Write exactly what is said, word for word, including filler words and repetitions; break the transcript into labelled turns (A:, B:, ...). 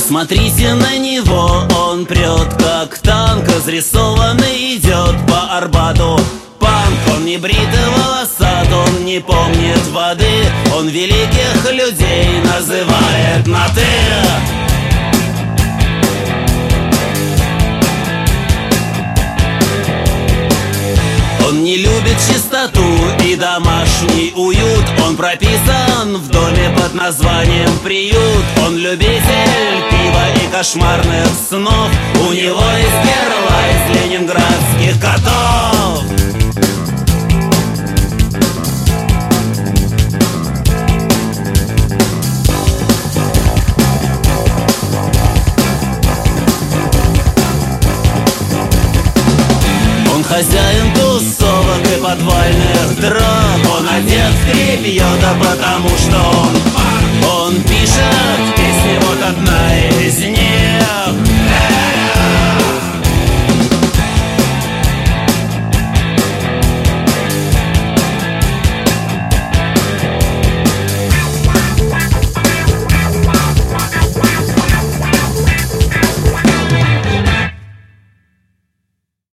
A: Посмотрите на него, он прет как танк, разрисованный идет по Арбату. Панк, он не брит и волосат, он не помнит воды, он великих людей называет на «ты». Он не любит чистоту и домашний уют, он прописан в доме под названием «Приют». Он любитель пива и кошмарных снов, у него есть перла из ленинградских котов. Он хозяин тусовок и подвальных драк, он одет в тряпье, да потому что он